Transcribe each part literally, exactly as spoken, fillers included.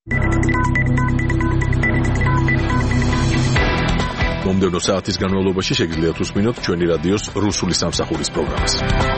მომდევნო საათის განმავლობაში შეგიძლიათ უსმინოთ ჩვენი რადიოს რუსული სამსახურის პროგრამას.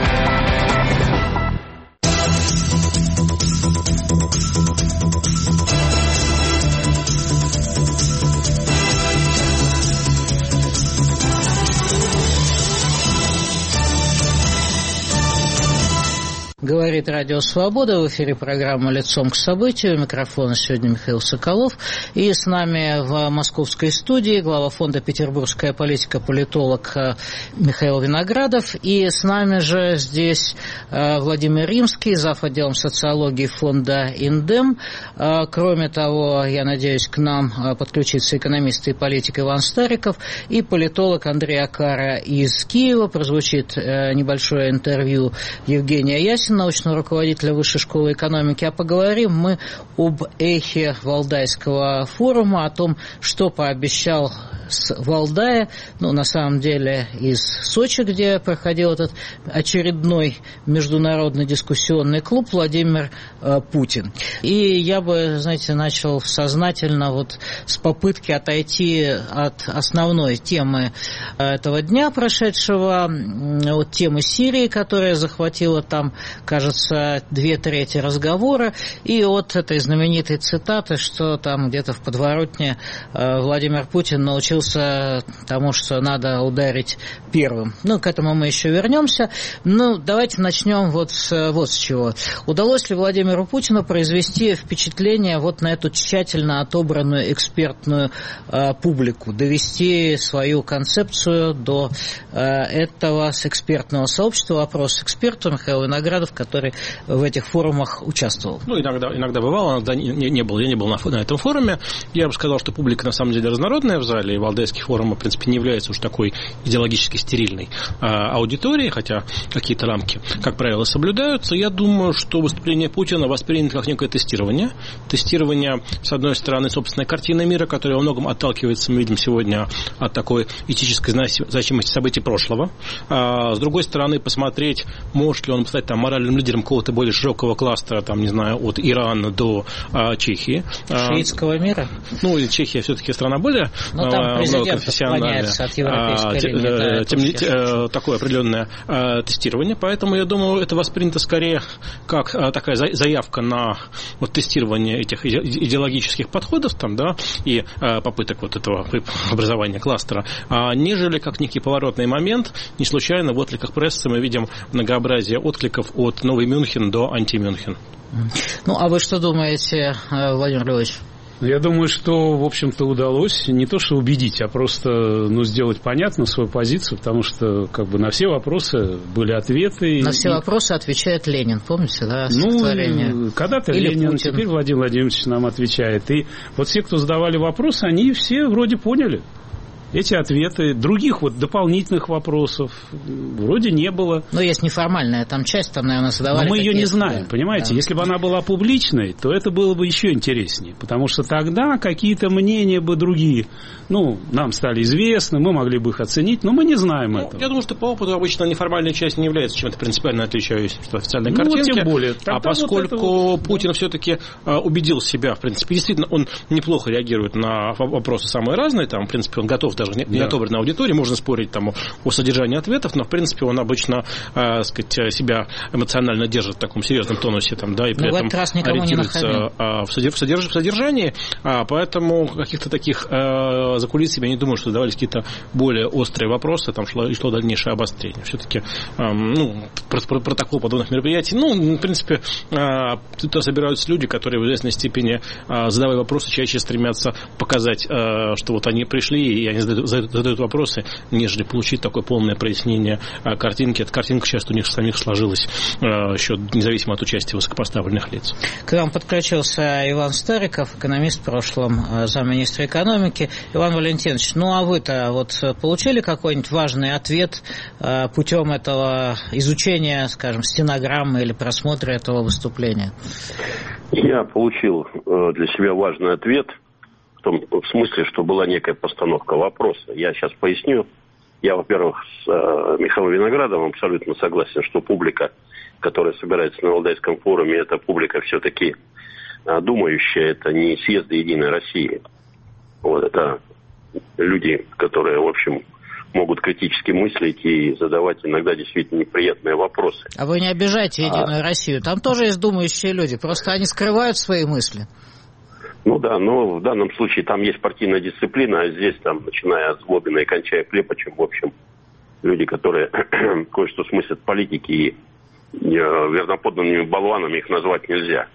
Говорит Радио Свобода, в эфире программа «Лицом к событию». У микрофона сегодня Михаил Соколов. И с нами в московской студии глава фонда «Петербургская политика», политолог Михаил Виноградов. И с нами же здесь Владимир Римский, зав. Отделом социологии фонда «Индем». Кроме того, я надеюсь, к нам подключится экономист и политик Иван Стариков и политолог Андрей Акара из Киева. Прозвучит небольшое интервью Евгения Ясина, научного руководителя Высшей школы экономики, а поговорим мы об эхе Валдайского форума, о том, что пообещал с Валдая, ну, на самом деле, из Сочи, где проходил этот очередной международный дискуссионный клуб, Владимир э, Путин. И я бы, знаете, начал сознательно вот с попытки отойти от основной темы этого дня прошедшего, от темы Сирии, которая захватила там, кажется, две трети разговора, и от этой знаменитой цитаты, что там где-то в подворотне э, Владимир Путин научился тому, что надо ударить первым. Ну, к этому мы еще вернемся. Ну, давайте начнем вот с, вот с чего. Удалось ли Владимиру Путину произвести впечатление вот на эту тщательно отобранную экспертную э, публику, довести свою концепцию до э, этого с экспертного сообщества? Вопрос эксперту Михаил Виноградов, который в этих форумах участвовал. Ну, иногда, иногда бывало, иногда не, не был. Я не был на, на этом форуме. Я бы сказал, что публика на самом деле разнородная в зале, и Валдайский форум, в принципе, не является уж такой идеологически стерильной а, аудиторией, хотя какие-то рамки, как правило, соблюдаются. Я думаю, что выступление Путина воспринято как некое тестирование. Тестирование, с одной стороны, собственной картины мира, которая во многом отталкивается, мы видим сегодня, от такой этической значимости событий прошлого. А, с другой стороны, посмотреть, может ли он стать там моральным лидером какого-то более широкого кластера, там, не знаю, от Ирана до а, Чехии. Шиитского мира? Ну, и Чехия все-таки страна более ну, там президент отклоняется от европейской а, линии. Да, тем, тем, такое определенное а, тестирование. Поэтому, я думаю, это воспринято скорее как а, такая заявка на вот, тестирование этих идеологических подходов там, да, и а, попыток вот этого образования кластера, а, нежели как некий поворотный момент. Не случайно в откликах прессы мы видим многообразие откликов от Новый Мюнхен до анти-Мюнхен. Ну, а вы что думаете, Владимир Львович? Я думаю, что, в общем-то, удалось не то что убедить, а просто ну, сделать понятно свою позицию, потому что как бы на все вопросы были ответы. На и... все вопросы отвечает Ленин, помните, да, Ну, когда-то Или Ленин, Путин. Теперь Владимир Владимирович нам отвечает. И вот все, кто задавали вопросы, они все вроде поняли эти ответы. Других вот дополнительных вопросов вроде не было. Но есть неформальная там часть, там, наверное, задавали. Но мы ее не знаем, да. понимаете? Да. Если бы она была публичной, то это было бы еще интереснее. Потому что тогда какие-то мнения бы другие, ну, нам стали известны, мы могли бы их оценить, но мы не знаем ну, этого. Я думаю, что по опыту обычно неформальная часть не является чем-то принципиально отличающимся от официальной ну, картинки. тем более. А поскольку вот вот, Путин да. все-таки а, убедил себя, в принципе, действительно, он неплохо реагирует на вопросы самые разные, там, в принципе, он готов даже не, не да. отобранной аудитории, можно спорить там о, о содержании ответов, но, в принципе, он обычно, а, сказать, себя эмоционально держит в таком серьезном тонусе, там, да, и при ну, этом ориентируется а, в, содерж, в содержании, а, поэтому каких-то таких а, закулис я не думаю, что задавались какие-то более острые вопросы, там шло, и шло дальнейшее обострение. Все-таки, а, ну, протокол подобных мероприятий, ну, в принципе, а, тут собираются люди, которые в известной степени, а, задавая вопросы, чаще стремятся показать, а, что вот они пришли, и они задают, задают вопросы, нежели получить такое полное прояснение а, картинки. Эта картинка сейчас у них самих сложилась а, еще независимо от участия высокопоставленных лиц. К нам подключился Иван Стариков, экономист в прошлом, замминистра экономики. Иван Валентинович, ну а вы-то вот получили какой-нибудь важный ответ а, путем этого изучения, скажем, стенограммы или просмотра этого выступления? Я получил для себя важный ответ. В том в смысле, что была некая постановка вопроса. Я сейчас поясню. Я, во-первых, с э, Михаилом Виноградовым абсолютно согласен, что публика, которая собирается на Валдайском форуме, это публика все-таки думающие, это не съезды Единой России. Вот, это люди, которые, в общем, могут критически мыслить и задавать иногда действительно неприятные вопросы. А вы не обижайте Единую а... Россию. Там тоже есть думающие люди, просто они скрывают свои мысли. Ну да, но в данном случае там есть партийная дисциплина, а здесь, там, начиная от Злобина и кончая Клепачем, в общем, люди, которые кое-что смыслят политики, и верноподданными болванами их назвать нельзя.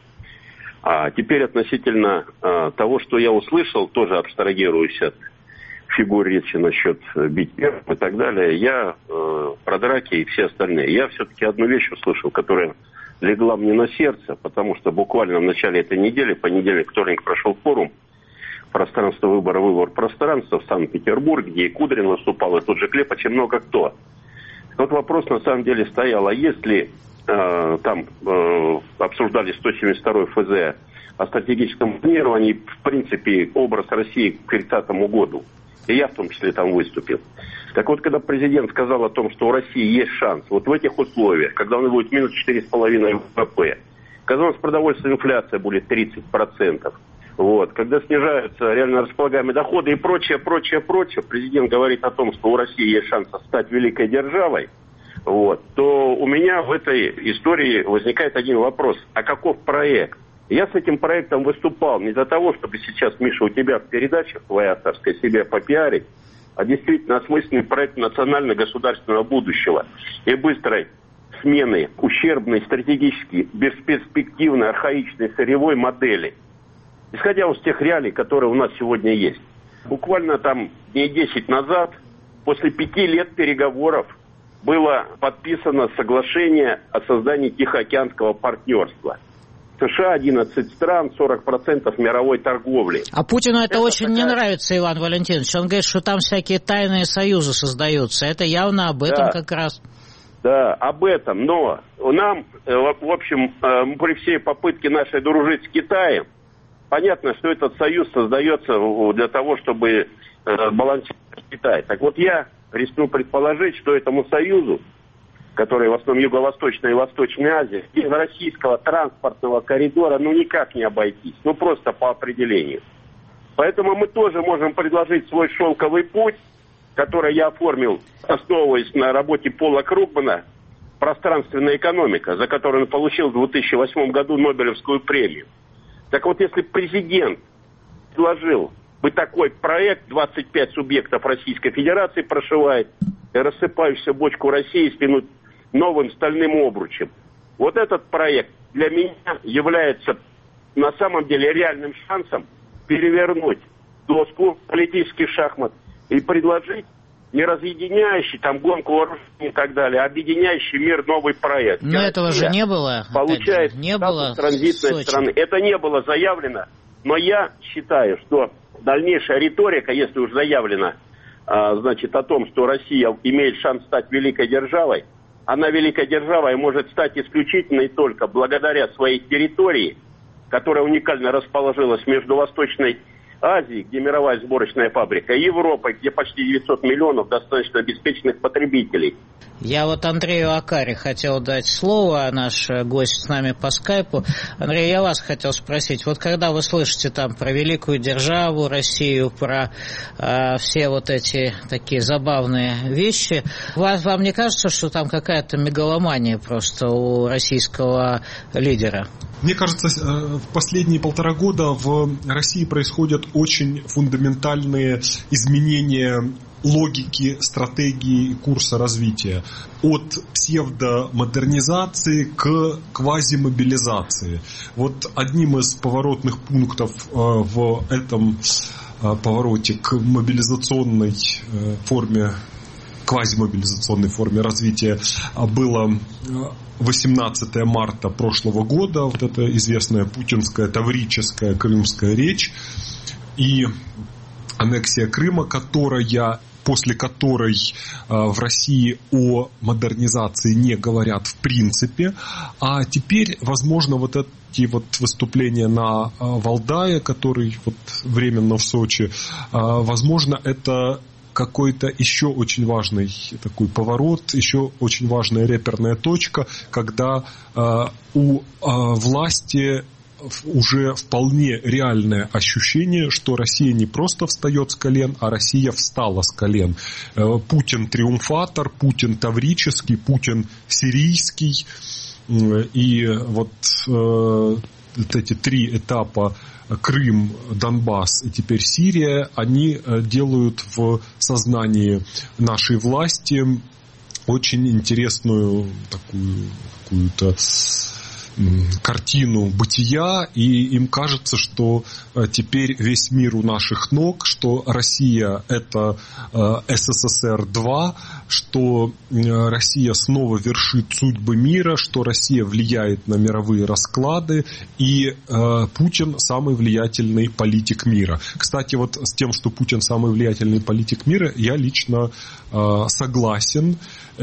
А теперь относительно а, того, что я услышал, тоже абстрагируюсь от фигур речи насчет бить первым и так далее. Я э, про драки и все остальные. Я все-таки одну вещь услышал, которая легла мне на сердце, потому что буквально в начале этой недели, понедельник, вторник, прошел форум «Пространство выбора, выбор пространства» в Санкт-Петербурге, где и Кудрин выступал, и тот же Клепач, и много кто. Вот вопрос на самом деле стоял, а если э, там э, обсуждали сто семьдесят второй эф зэ о стратегическом планировании, в принципе, образ России к тридцатому году, и я в том числе там выступил. Так вот, когда президент сказал о том, что у России есть шанс, вот в этих условиях, когда у нас будет минус четыре с половиной вэ вэ пэ, когда у нас продовольственная инфляция будет тридцать процентов, вот, когда снижаются реально располагаемые доходы и прочее, прочее, прочее, президент говорит о том, что у России есть шанс стать великой державой, вот, то у меня в этой истории возникает один вопрос. А каков проект? Я с этим проектом выступал не для того, чтобы сейчас, Миша, у тебя в передачах твоя авторская себя попиарить, а действительно осмысленный проект национально-государственного будущего и быстрой смены ущербной, стратегически, бесперспективной, архаичной сырьевой модели. Исходя из тех реалий, которые у нас сегодня есть. Буквально там дней десять назад, после пяти лет переговоров, было подписано соглашение о создании Тихоокеанского партнерства. США одиннадцать стран, сорок процентов мировой торговли. А Путину это, это очень такая... не нравится, Иван Валентинович. Он говорит, что там всякие тайные союзы создаются. Это явно об этом да. как раз. Да, об этом. Но нам, в общем, при всей попытке нашей дружить с Китаем, понятно, что этот союз создается для того, чтобы балансировать Китай. Так вот, я рискну предположить, что этому союзу, который в основном Юго-Восточная и Восточная Азия, без российского транспортного коридора ну никак не обойтись, ну просто по определению. Поэтому мы тоже можем предложить свой шелковый путь, который я оформил, основываясь на работе Пола Кругмана «Пространственная экономика», за которую он получил в две тысячи восьмом году Нобелевскую премию. Так вот, если президент предложил бы такой проект, двадцать пять субъектов Российской Федерации прошивает, и рассыпающуюся бочку России стянуть новым стальным обручем. Вот этот проект для меня является на самом деле реальным шансом перевернуть доску политических шахмат и предложить не разъединяющий, там, гонку вооружений и так далее, а объединяющий мир новый проект. Но Я этого же не было. Получает же, не было транзитной страны. Это не было заявлено, но я считаю, что дальнейшая риторика, если уж заявлена, а, значит, о том, что Россия имеет шанс стать великой державой, она великой державой может стать исключительно и только благодаря своей территории, которая уникально расположилась между Восточной Азией, где мировая сборочная фабрика, и Европой, где почти девятьсот миллионов достаточно обеспеченных потребителей. Я вот Андрею Акаре хотел дать слово, наш гость с нами по скайпу. Андрей, я вас хотел спросить, вот когда вы слышите там про великую державу Россию, про э, все вот эти такие забавные вещи, вас, вам не кажется, что там какая-то мегаломания просто у российского лидера? Мне кажется, в последние полтора года в России происходят очень фундаментальные изменения логики, стратегии, курса развития. От псевдомодернизации к квазимобилизации. Вот одним из поворотных пунктов в этом повороте к мобилизационной форме, квазимобилизационной форме развития было восемнадцатого марта прошлого года, вот эта известная путинская таврическая крымская речь и аннексия Крыма, которая, после которой э, в России о модернизации не говорят в принципе, а теперь, возможно, вот эти вот выступления на э, Валдае, который вот временно в Сочи, э, возможно, это какой-то еще очень важный такой поворот, еще очень важная реперная точка, когда э, у э, власти уже вполне реальное ощущение, что Россия не просто встает с колен, а Россия встала с колен. Путин триумфатор, Путин таврический, Путин сирийский. И вот, вот эти три этапа Крым, Донбасс и теперь Сирия, они делают в сознании нашей власти очень интересную такую какую-то картину бытия, и им кажется, что теперь весь мир у наших ног, что Россия – это эс эс эс эр два, что Россия снова вершит судьбы мира, что Россия влияет на мировые расклады, и Путин – самый влиятельный политик мира. Кстати, вот с тем, что Путин – самый влиятельный политик мира, я лично согласен,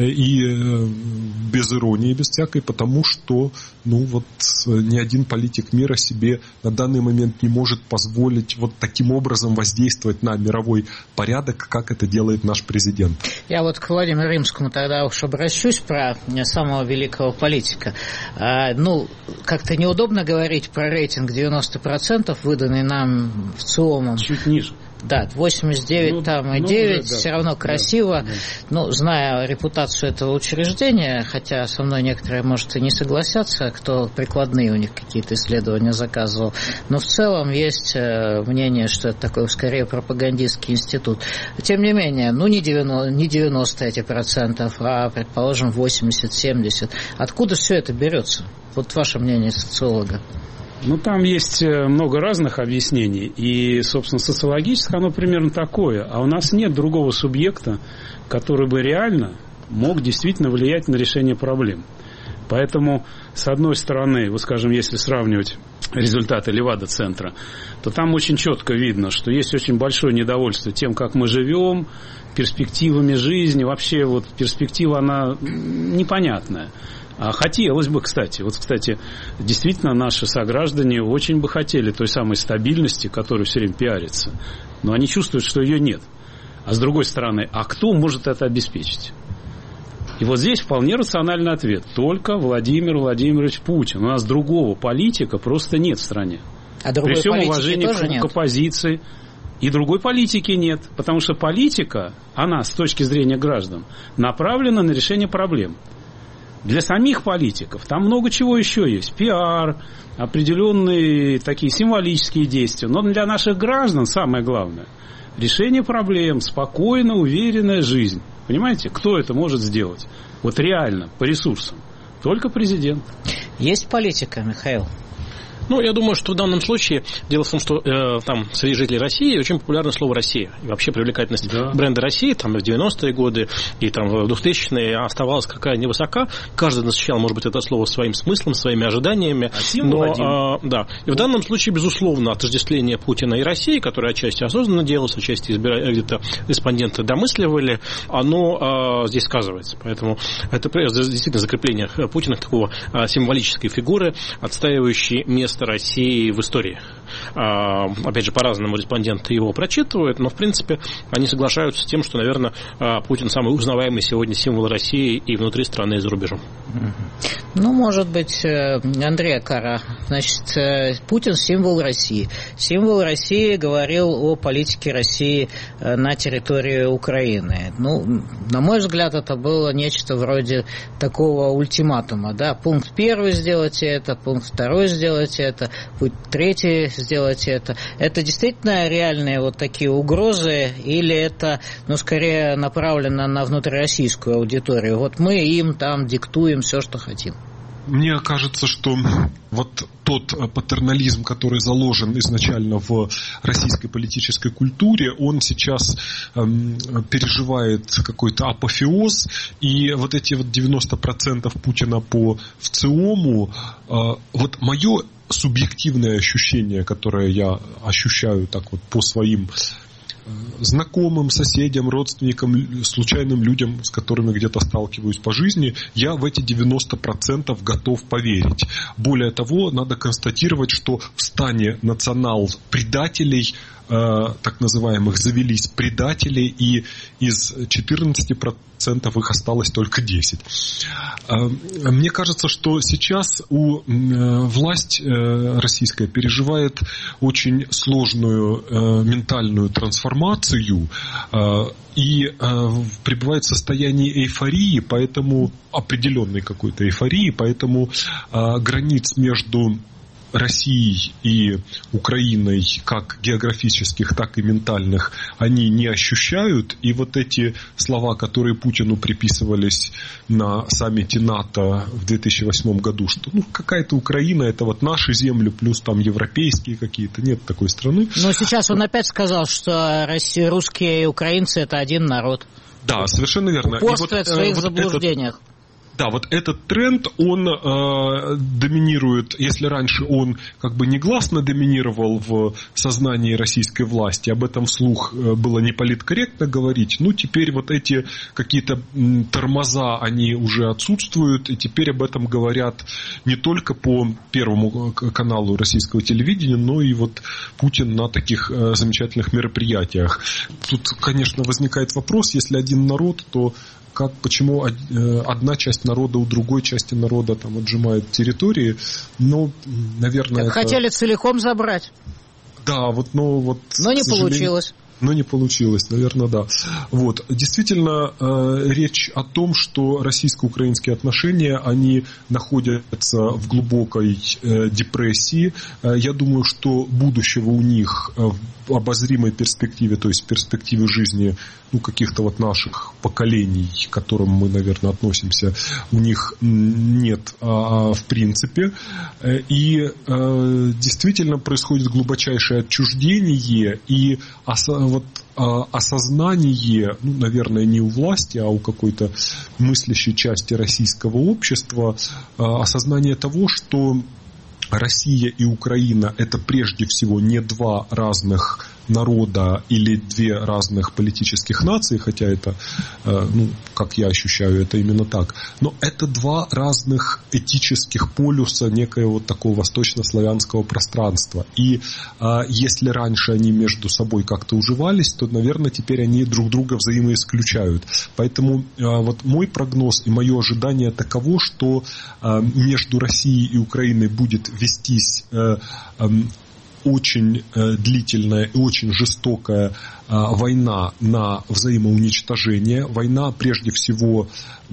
и без иронии, без всякой, потому что ну вот ни один политик мира себе на данный момент не может позволить вот таким образом воздействовать на мировой порядок, как это делает наш президент. Я вот к Владимиру Римскому тогда уж обращусь про самого великого политика. А, ну, как-то неудобно говорить про рейтинг девяносто процентов, выданный нам в ЦИОМом. Чуть ниже. Да, восемьдесят девять ну, там и ну, девять, да, все равно красиво. Да, да. Ну, зная репутацию этого учреждения, хотя со мной некоторые, может, и не согласятся, кто прикладные у них какие-то исследования заказывал, но в целом есть мнение, что это такой, скорее, пропагандистский институт. Тем не менее, ну, не девяносто, не девяносто эти процентов, а, предположим, восемьдесят-семьдесят. Откуда все это берется? Вот ваше мнение социолога. Ну, там есть много разных объяснений, и, собственно, социологическое оно примерно такое, а у нас нет другого субъекта, который бы реально мог действительно влиять на решение проблем. Поэтому, с одной стороны, вот, скажем, если сравнивать результаты Левада-центра, то там очень четко видно, что есть очень большое недовольство тем, как мы живем, перспективами жизни, вообще вот перспектива, она непонятная. А хотелось бы, кстати, вот, кстати, действительно наши сограждане очень бы хотели той самой стабильности, которая все время пиарится, но они чувствуют, что ее нет. А с другой стороны, а кто может это обеспечить? И вот здесь вполне рациональный ответ. Только Владимир Владимирович Путин. У нас другого политика просто нет в стране. А другой При всем политики уважении тоже к, нет? к оппозиции. И другой политики нет. Потому что политика, она с точки зрения граждан, направлена на решение проблем. Для самих политиков там много чего еще есть. Пиар, определенные такие символические действия. Но для наших граждан самое главное – решение проблем, спокойная, уверенная жизнь. Понимаете, кто это может сделать? Вот реально, по ресурсам. Только президент. Есть политика, Михаил? Ну, я думаю, что в данном случае дело в том, что э, там среди жителей России очень популярно слово «Россия». И вообще привлекательность да. бренда России там в девяностые годы и там в двухтысячные оставалась какая невысока. Каждый насыщал, может быть, это слово своим смыслом, своими ожиданиями. А но, э, да. И в данном случае, безусловно, отождествление Путина и России, которое отчасти осознанно делалось, отчасти избира... где-то респонденты домысливали, оно э, здесь сказывается. Поэтому это действительно закрепление Путина такого э, символической фигуры, отстаивающей место России в истории. Опять же, по-разному респонденты его прочитывают, но, в принципе, они соглашаются с тем, что, наверное, Путин самый узнаваемый сегодня символ России и внутри страны, и за рубежом. Ну, может быть, Андрей Акара. Значит, Путин – символ России. Символ России говорил о политике России на территории Украины. Ну, на мой взгляд, это было нечто вроде такого ультиматума. Да? Пункт первый – сделайте это, пункт второй – сделайте это, пункт третий – сделайте это. Это действительно реальные вот такие угрозы, или это, ну, скорее направлено на внутрироссийскую аудиторию? Вот мы им там диктуем все, что хотим. Мне кажется, что вот тот патернализм, который заложен изначально в российской политической культуре, он сейчас эм, переживает какой-то апофеоз, и вот эти вот девяносто процентов Путина по ВЦИОМу, э, вот мое субъективное ощущение, которое я ощущаю так вот по своим знакомым, соседям, родственникам, случайным людям, с которыми где-то сталкиваюсь по жизни, я в эти девяносто процентов готов поверить. Более того, надо констатировать, что в стане национал-предателей, э, так называемых, завелись предатели, и из четырнадцати процентов процентов их осталось только десять. Мне кажется, что сейчас у власть российская переживает очень сложную ментальную трансформацию и пребывает в состоянии эйфории, поэтому определенной какой-то эйфории, поэтому границ между Россией и Украиной, как географических, так и ментальных, они не ощущают. И вот эти слова, которые Путину приписывались на саммите НАТО в две тысячи восьмом году, что ну, какая-то Украина, это вот наши земли, плюс там европейские какие-то, нет такой страны. Но сейчас он опять сказал, что русские и украинцы – это один народ. Да, совершенно верно. Упорствует вот, в своих вот заблуждениях. Этот... Да, вот этот тренд, он э, доминирует, если раньше он как бы негласно доминировал в сознании российской власти, об этом вслух было не политкорректно говорить, ну теперь вот эти какие-то тормоза, они уже отсутствуют, и теперь об этом говорят не только по Первому каналу российского телевидения, но и вот Путин на таких э, замечательных мероприятиях. Тут, конечно, возникает вопрос, если один народ, то как, почему одна часть народа у другой части народа там отжимает территории, но, наверное... Так это... хотели целиком забрать. Да, вот, но вот... Но не получилось. Но не получилось, наверное, да. Вот. Действительно, э, речь о том, что российско-украинские отношения, они находятся в глубокой э, депрессии. Э, я думаю, что будущего у них э, в обозримой перспективе, то есть в перспективе жизни ну, каких-то вот наших поколений, к которым мы, наверное, относимся, у них нет а, в принципе. И э, действительно происходит глубочайшее отчуждение и ос- вот, а, осознание, ну, наверное, не у власти, а у какой-то мыслящей части российского общества, а, осознание того, что Россия и Украина – это прежде всего не два разных народа или две разных политических нации, хотя это, ну, как я ощущаю, это именно так. Но это два разных этических полюса некоего вот такого восточнославянского пространства. И а, если раньше они между собой как-то уживались, то, наверное, теперь они друг друга взаимоисключают. Поэтому а, вот мой прогноз и мое ожидание таково, что а, между Россией и Украиной будет вестись а, а, очень э, длительная и очень жестокая э, война на взаимоуничтожение. Война, прежде всего, э,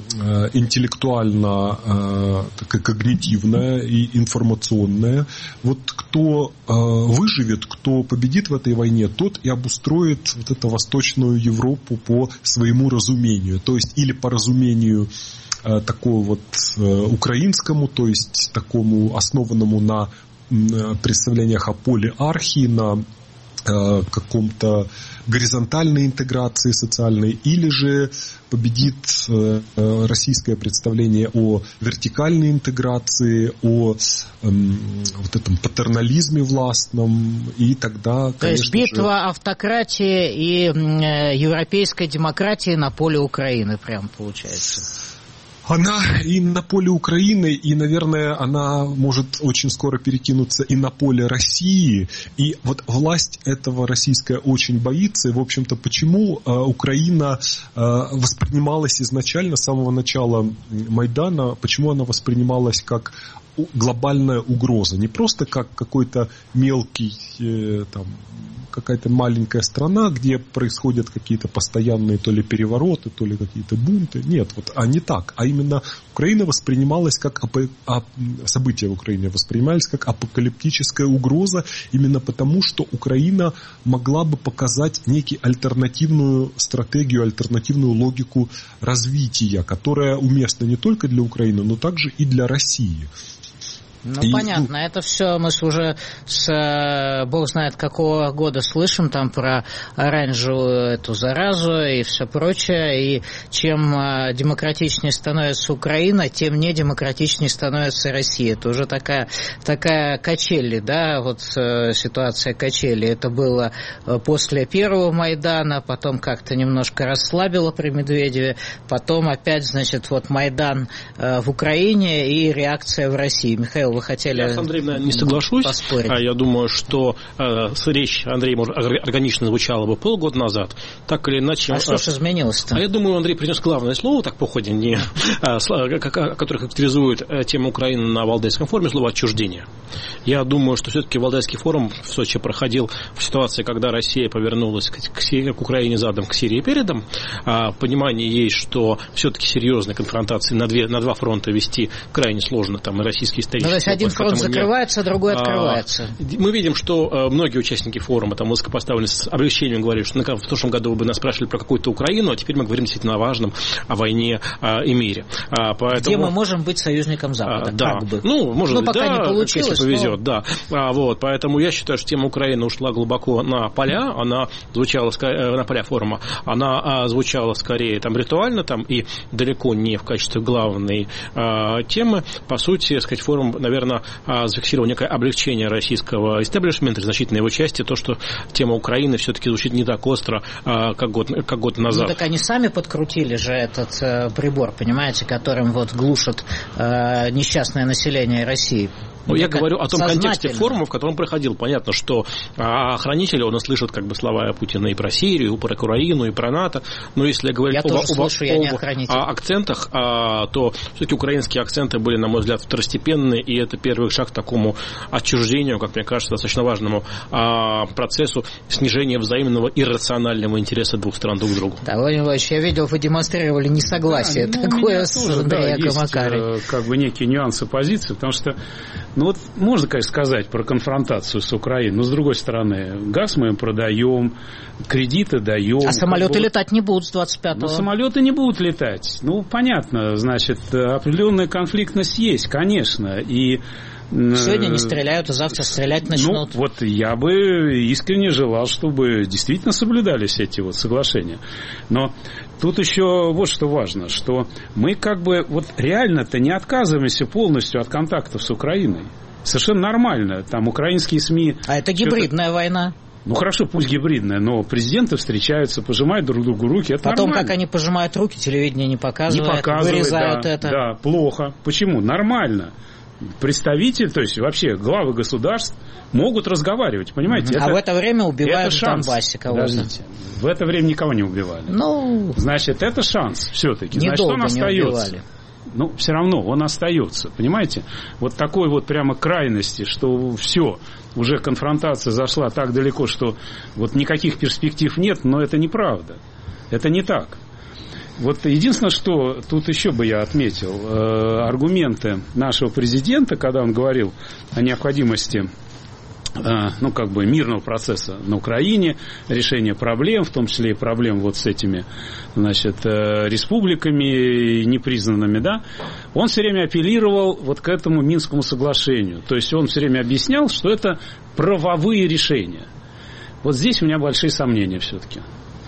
интеллектуально, э, такая когнитивная и информационная. Вот кто э, выживет, кто победит в этой войне, тот и обустроит вот эту Восточную Европу по своему разумению. То есть или по разумению э, такому вот э, украинскому, то есть такому основанному на представлениях о полиархии, на э, каком-то горизонтальной интеграции социальной, или же победит э, российское представление о вертикальной интеграции, о э, вот этом патернализме властном, и тогда, То есть битва же... автократии и э, европейской демократии на поле Украины, прям получается. Она и на поле Украины, и, наверное, она может очень скоро перекинуться и на поле России. И вот власть этого российская очень боится. И, в общем-то, почему э, Украина э, воспринималась изначально, с самого начала Майдана, почему она воспринималась как глобальная угроза? Не просто как какой-то мелкий, э, там, какая-то маленькая страна, где происходят какие-то постоянные то ли перевороты, то ли какие-то бунты. Нет, вот, а не так. А именно Украина воспринималась как апо... а... события в Украине воспринимались как апокалиптическая угроза, именно потому, что Украина могла бы показать некий альтернативную стратегию, альтернативную логику развития, которая уместна не только для Украины, но также и для России. Ну, и, понятно, ну... это все мы уже с, бог знает какого года слышим там про оранжевую эту заразу и все прочее, и чем демократичнее становится Украина, тем не демократичнее становится Россия. Это уже такая, такая качели, да, вот ситуация качели. Это было после первого Майдана, потом как-то немножко расслабило при Медведеве, потом опять, значит, вот Майдан в Украине и реакция в России. Михаил, вы хотели Я с Андреем не соглашусь. поспорить. Я думаю, что э, речь Андрея, может, органично звучала бы полгода назад. Так или иначе... А что ж изменилось-то? А я думаю, Андрей принес главное слово, так по ходу, не, а, которое характеризует тему Украины на Валдайском форуме, слово «отчуждение». Я думаю, что все-таки Валдайский форум в Сочи проходил в ситуации, когда Россия повернулась к, к, к Украине задом, к Сирии передом. А, понимание есть, что все-таки серьезной конфронтации на, две, на два фронта вести крайне сложно. Там и российский исторический... Ну, то есть один фронт закрывается, а другой открывается. А, мы видим, что а, многие участники форума там высокопоставлены с облегчением говорили, что в прошлом году вы бы нас спрашивали про какую-то Украину, а теперь мы говорим действительно о важном, о войне а, и мире. А, поэтому... Где мы можем быть союзником Запада, а, да. как бы. Ну, может ну, быть, пока да, не получилось, если повезет, но... да. А, вот, поэтому я считаю, что тема Украины ушла глубоко на поля, она звучала на поля форума, она а, звучала скорее там ритуально там и далеко не в качестве главной а, темы. По сути, сказать, форум, наверное, а, зафиксировал некое облегчение российского истеблишмента, значительной его части, то, что тема Украины все-таки звучит не так остро, а, как, год, как год назад. Ну, так они сами подкрутили же этот э, прибор, понимаете, которым вот глушат э, несчастное население России. Ну, я говорю о том контексте сознательно. форума, в котором проходил. Понятно, что а, хранители, он слышит как бы слова Путина и про Сирию, и про Украину, и про НАТО. Но если говорить я об, тоже об, слышу, об, я не об а, акцентах, а, то все-таки украинские акценты были, на мой взгляд, второстепенные, и это первый шаг к такому отчуждению, как мне кажется, достаточно важному а, процессу снижения взаимного иррационального интереса двух стран друг к другу. Да, Владимир Владимирович, я видел, вы демонстрировали несогласие да, ну, такое с тоже, Андреем да, Камакари. Есть как бы некие нюансы позиции, потому что ну вот можно, конечно, сказать про конфронтацию с Украиной, но с другой стороны, газ мы им продаем, кредиты даем. А самолеты как бы... летать не будут с двадцать пятого. Ну, самолеты не будут летать. Ну, понятно, значит, определенная конфликтность есть, конечно, и сегодня не стреляют, а завтра стрелять начнут. Ну, вот я бы искренне желал, чтобы действительно соблюдались эти вот соглашения. Но тут еще вот что важно, что мы как бы вот реально-то не отказываемся полностью от контактов с Украиной. Совершенно нормально. Там украинские СМИ... А это гибридная война. Ну, хорошо, пусть гибридная, но президенты встречаются, пожимают друг другу руки, это Потом, нормально. как они пожимают руки, телевидение не показывает, не показывает, вырезают да, это. Да, плохо. Почему? Нормально. Представители, то есть вообще главы государств могут разговаривать, понимаете? Mm-hmm. Это, а в это время убивают в Донбассе кого-то. Подождите. В это время никого не убивали. Ну, значит, это шанс все-таки. Значит, он недолго не остается. убивали. Ну, все равно он остается, понимаете? Вот такой вот прямо крайности, что все, уже конфронтация зашла так далеко, что вот никаких перспектив нет, но это неправда. Это не так. Вот единственное, что тут еще бы я отметил, э, аргументы нашего президента, когда он говорил о необходимости э, ну, как бы мирного процесса на Украине, решения проблем, в том числе и проблем вот с этими, значит, э, республиками непризнанными, да, он все время апеллировал вот к этому Минскому соглашению. То есть он все время объяснял, что это правовые решения. Вот здесь у меня большие сомнения все-таки.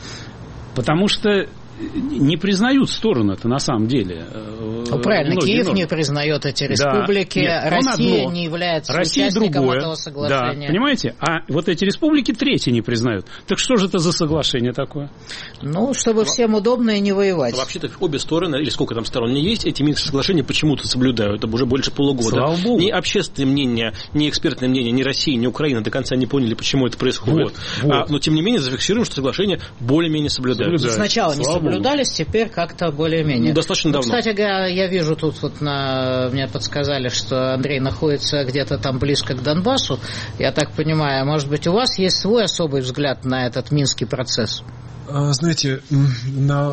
Потому что не признают сторону это на самом деле. Ну, правильно, многие Киев нормы. Не признает эти республики, да. Нет, Россия одно. не является Россия участником другое. этого соглашения. Да, понимаете? А вот эти республики третьи не признают. Так что же это за соглашение такое? Ну, чтобы всем удобно и не воевать. Вообще-то обе стороны, или сколько там сторон не есть, эти Минские соглашения почему-то соблюдают. Это уже больше полугода. Слава Богу. Ни общественное мнение, ни экспертное мнение, ни России, ни Украины до конца не поняли, почему это происходит. Вот, вот. А, но, тем не менее, зафиксируем, что соглашения более-менее соблюдаются. Соблюдают. Сначала не Слава соблюдались, Богу. Теперь как-то более-менее. Ну, достаточно давно. Кстати говоря, я вижу тут вот на... мне подсказали, что Андрей находится где-то там близко к Донбассу. Я так понимаю, может быть, у вас есть свой особый взгляд на этот Минский процесс? Знаете, на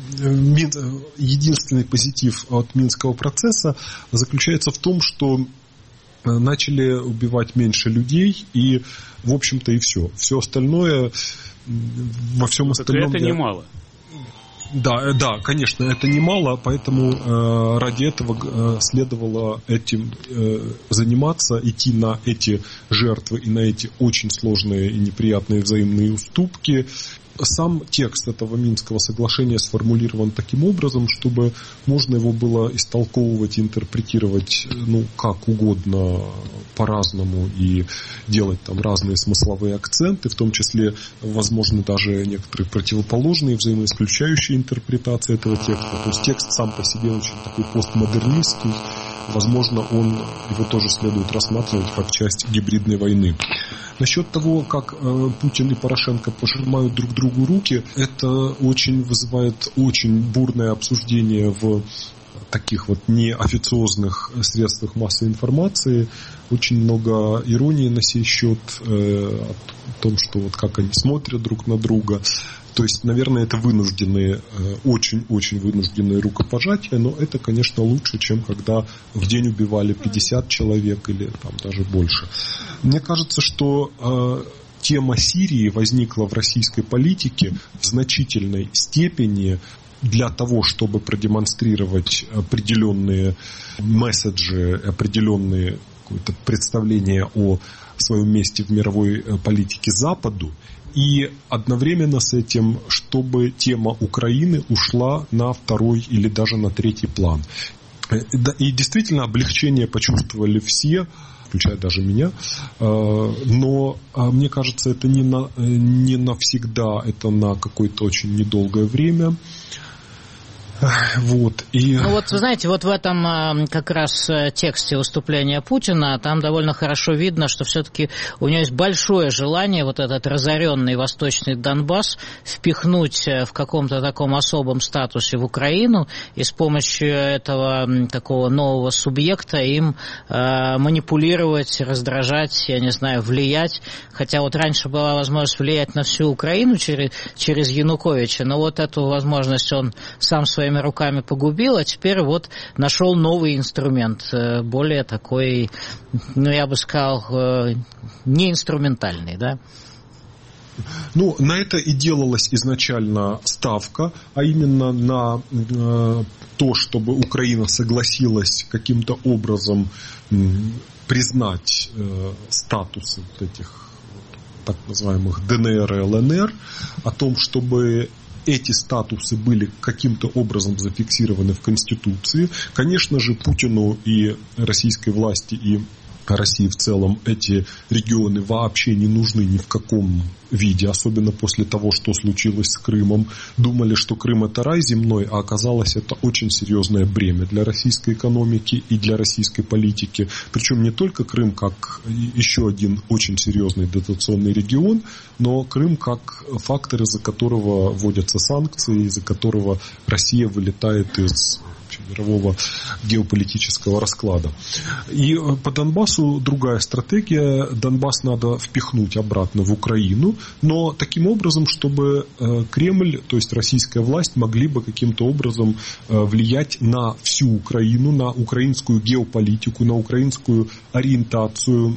единственный позитив от Минского процесса заключается в том, что начали убивать меньше людей, и, в общем-то, и все. Все остальное, во всем остальном... Это немало. Да, да, конечно, это немало, поэтому э, ради этого э, следовало этим э, заниматься, идти на эти жертвы и на эти очень сложные и неприятные взаимные уступки. Сам текст этого Минского соглашения сформулирован таким образом, чтобы можно его было истолковывать, интерпретировать, ну, как угодно, по-разному, и делать там разные смысловые акценты, в том числе, возможно, даже некоторые противоположные, взаимоисключающие интерпретации этого текста. То есть текст сам по себе очень такой постмодернистский, возможно, он, его тоже следует рассматривать как часть гибридной войны. Насчет того, как э, Путин и Порошенко пожимают друг другу руки, это очень вызывает очень бурное обсуждение в таких вот неофициозных средствах массовой информации. Очень много иронии на сей счет, э, о том, что вот как они смотрят друг на друга. То есть, наверное, это вынужденные, очень-очень вынужденные рукопожатия, но это, конечно, лучше, чем когда в день убивали пятьдесят человек или там даже больше. Мне кажется, что э, тема Сирии возникла в российской политике в значительной степени для того, чтобы продемонстрировать определенные месседжи, определенные какое-то представление о своем месте в мировой политике Западу, и одновременно с этим, чтобы тема Украины ушла на второй или даже на третий план. И действительно облегчение почувствовали все, включая даже меня, но мне кажется, это не, на, не навсегда, это на какое-то очень недолгое время. Вот, и... Ну вот, вы знаете, вот в этом как раз тексте выступления Путина, там довольно хорошо видно, что все-таки у него есть большое желание вот этот разоренный восточный Донбасс впихнуть в каком-то таком особом статусе в Украину и с помощью этого такого нового субъекта им э, манипулировать, раздражать, я не знаю, влиять. Хотя вот раньше была возможность влиять на всю Украину через, через Януковича, но вот эту возможность он сам своим руками погубил, а теперь вот нашел новый инструмент, более такой, ну, я бы сказал, не инструментальный, да? Ну, на это и делалась изначально ставка, а именно на э, то, чтобы Украина согласилась каким-то образом э, признать э, статусы вот этих так называемых ДНР и ЛНР, о том, чтобы эти статусы были каким-то образом зафиксированы в Конституции. Конечно же, Путину и российской власти, и России в целом эти регионы вообще не нужны ни в каком виде, особенно после того, что случилось с Крымом. Думали, что Крым — это рай земной, а оказалось, это очень серьезное бремя для российской экономики и для российской политики. Причем не только Крым как еще один очень серьезный дотационный регион, но Крым как фактор, из-за которого вводятся санкции, из-за которого Россия вылетает из мирового геополитического расклада. И по Донбассу другая стратегия. Донбасс надо впихнуть обратно в Украину, но таким образом, чтобы Кремль, то есть российская власть, могли бы каким-то образом влиять на всю Украину, на украинскую геополитику, на украинскую ориентацию,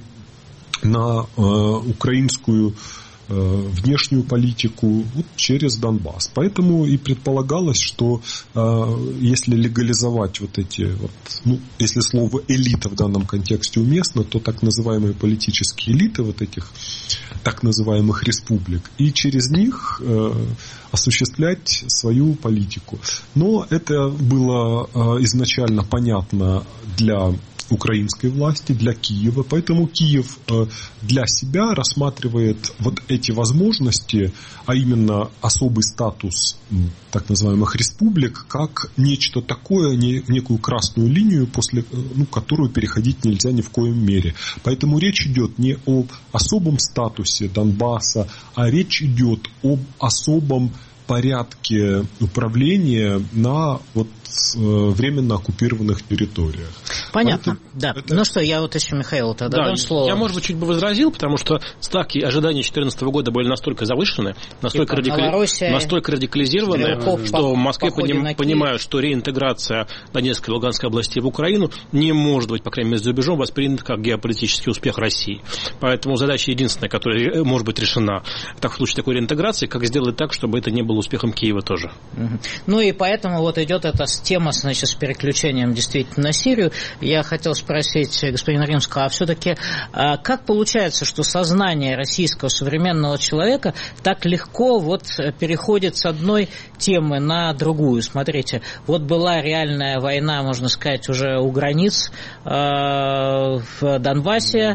на украинскую внешнюю политику вот через Донбасс. Поэтому и предполагалось, что э, если легализовать вот эти, вот, ну, если слово элита в данном контексте уместно, то так называемые политические элиты вот этих так называемых республик, и через них э, осуществлять свою политику. Но это было э, изначально понятно для украинской власти, для Киева. Поэтому Киев для себя рассматривает вот эти возможности, а именно особый статус так называемых республик, как нечто такое, некую красную линию, после, ну, которую переходить нельзя ни в коем мере. Поэтому речь идет не об особом статусе Донбасса, а речь идет об особом порядке управления на вот временно оккупированных территориях. Понятно, это, да. Это... Ну что, я вот еще Михаилу тогда да, дам слово. Я, может быть, чуть бы возразил, потому что ставки ожидания две тысячи четырнадцатого года были настолько завышены, настолько, радикали... настолько радикализированы, Стрелков, что в Москве поним... понимают, что реинтеграция Донецкой и Луганской областей в Украину не может быть, по крайней мере, за рубежом воспринята как геополитический успех России. Поэтому задача единственная, которая может быть решена так, в случае такой реинтеграции, как сделать так, чтобы это не было успехом Киева тоже. Угу. Ну и поэтому вот идет эта тема, значит, с переключением действительно на Сирию. Я хотел спросить господина Римского, а все-таки как получается, что сознание российского современного человека так легко вот переходит с одной темы на другую? Смотрите, вот была реальная война, можно сказать, уже у границ в Донбассе.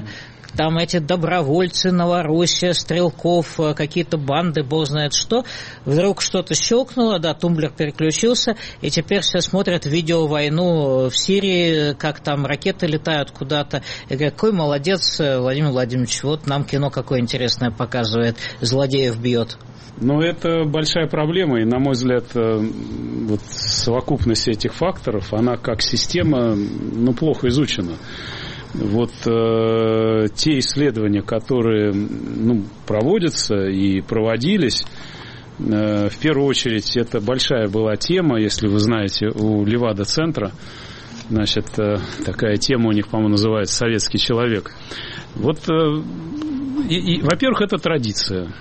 там эти добровольцы, Новороссия, Стрелков, какие-то банды, бог знает что. Вдруг что-то щелкнуло, да, тумблер переключился, и теперь все смотрят видеовойну в Сирии, как там ракеты летают куда-то. И говорят, какой молодец Владимир Владимирович, вот нам кино какое интересное показывает, злодеев бьет. Но это большая проблема, и, на мой взгляд, вот совокупность этих факторов, она как система, ну, плохо изучена. Вот э, те исследования, которые, ну, проводятся и проводились, э, в первую очередь, это большая была тема, если вы знаете, у Левада-центра, значит, э, такая тема у них, по-моему, называется «Советский человек». Вот, э, и, и, во-первых, это традиция.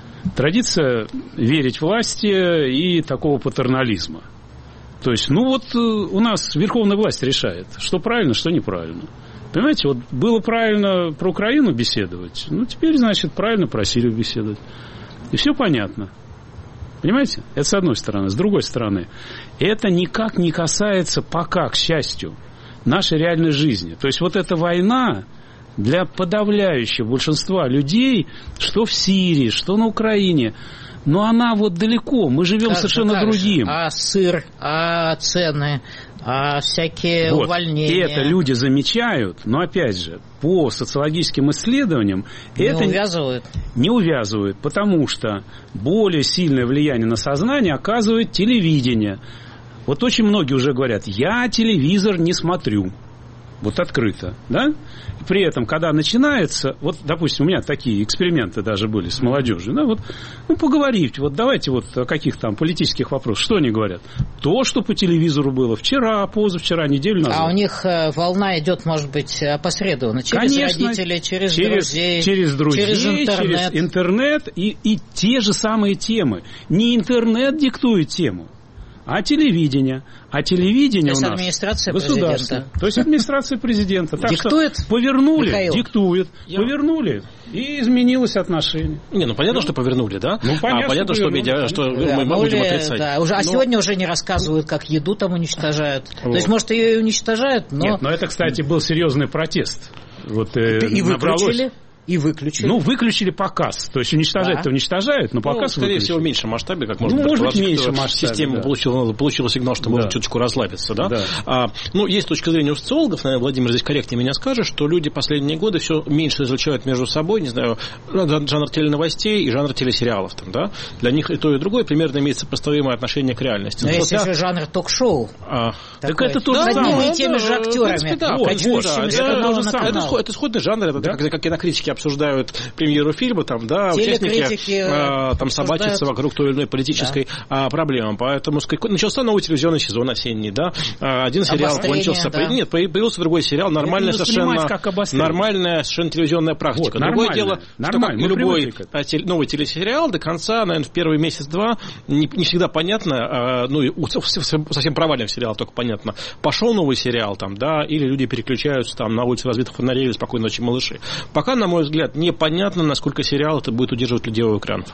Традиция верить власти и такого патернализма. То есть, ну вот у нас верховная власть решает, что правильно, что неправильно. Понимаете, вот было правильно про Украину беседовать, ну теперь, значит, правильно про Сирию беседовать. И все понятно. Понимаете? Это с одной стороны. С другой стороны, это никак не касается пока, к счастью, нашей реальной жизни. То есть, вот эта война для подавляющего большинства людей, что в Сирии, что на Украине, но она вот далеко, мы живем как совершенно как другим. А сыр, а цены, а всякие вот, увольнения. Это люди замечают, но опять же, по социологическим исследованиям не это увязывают. не увязывают, потому что более сильное влияние на сознание оказывает телевидение. Вот очень многие уже говорят, я телевизор не смотрю. Вот открыто, да? При этом, когда начинается, вот, допустим, у меня такие эксперименты даже были с молодежью, да, вот, ну, поговорить, вот давайте вот о каких там политических вопросах, что они говорят? То, что по телевизору было вчера, позавчера, неделю назад. А у них волна идет, может быть, опосредованно, через Конечно, родителей, через, через друзей, через друзей, через интернет, через интернет и, и те же самые темы. Не интернет диктует тему, а телевидение. А телевидение у нас администрация государство. президента. То есть администрация президента. Так диктует, что повернули, Михаил. диктует, Я... повернули, и изменилось отношение. Не, ну понятно, ну, что повернули, да? Ну, понятно, а, понятно, что, что, медиа, что да, мы ну, будем ли, отрицать. Да, уже, а но... сегодня уже не рассказывают, как еду там уничтожают. Вот. То есть, может, ее и уничтожают, но... Нет, но это, кстати, был серьезный протест. Вот, э, и набралось... выключили? И выключили. Ну, выключили показ. То есть уничтожать-то да. уничтожают, но показ ну, скорее выключили. всего, в меньшем масштабе, как можно ну, может быть, в меньшем масштабе, система да. получила, получила сигнал, что да. может чуточку расслабиться. Да? Да. А, ну, есть точка зрения у социологов, наверное, Владимир здесь корректнее меня скажет, что люди последние годы все меньше различают между собой, не знаю, жанр теленовостей и жанр телесериалов. Там, да? Для них и то, и другое примерно имеет сопоставимое отношение к реальности. Но есть еще жанр ток-шоу. А, так это то же самое. С одними и теми да, же актерами. Да, вот, вот, да, это, это, это сходный жанр, это да? как, как кинокритики обсуждают премьеру фильма, там, да, участники а, там собачатся вокруг той или иной политической да. а, проблемы. Поэтому начался новый телевизионный сезон осенний, да. Один сериал кончился. Да. Нет, появился другой сериал, нормальная совершенно, нормальная совершенно телевизионная практика. Вот, другое дело, что как любой новый телесериал до конца, наверное, в первый месяц-два не, не всегда понятно, а, ну, совсем провальный сериал только понятно, пошел новый сериал, там, да, или люди переключаются там на улице разбитых фонарей или спокойной ночи, малыши. Пока, на мой взгляд, непонятно, насколько сколько сериал это будет удерживать людей у экранов.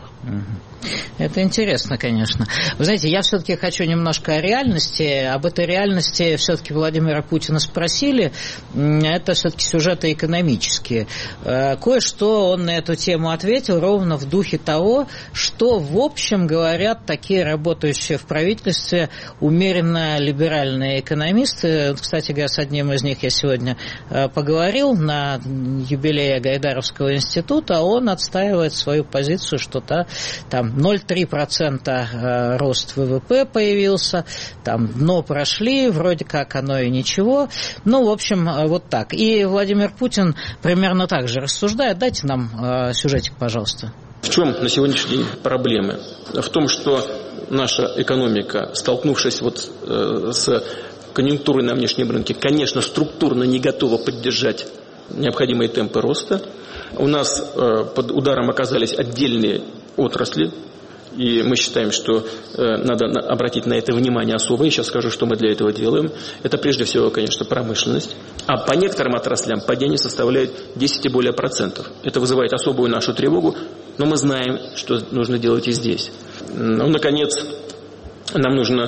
Это интересно, конечно. Вы знаете, я все-таки хочу немножко о реальности. Об этой реальности все-таки Владимира Путина спросили. Это все-таки сюжеты экономические. Кое-что он на эту тему ответил ровно в духе того, что, в общем, говорят такие работающие в правительстве умеренно либеральные экономисты. Кстати говоря, с одним из них я сегодня поговорил на юбилее Гайдаровского института. Он отстаивает свою позицию, что -то, там ноль целых три десятых процента рост ВВП появился, там дно прошли, вроде как оно и ничего. Ну, в общем, вот так. И Владимир Путин примерно так же рассуждает. Дайте нам э, сюжетик, пожалуйста. В чем на сегодняшний день проблемы? В том, что наша экономика, столкнувшись вот э, с конъюнктурой на внешнем рынке, конечно, структурно не готова поддержать необходимые темпы роста. У нас э, под ударом оказались отдельные отрасли, и мы считаем, что э, надо на, обратить на это внимание особое. Я сейчас скажу, что мы для этого делаем. Это прежде всего, конечно, промышленность. А по некоторым отраслям падение составляет десять и более процентов. Это вызывает особую нашу тревогу, но мы знаем, что нужно делать и здесь. Ну, наконец, нам нужно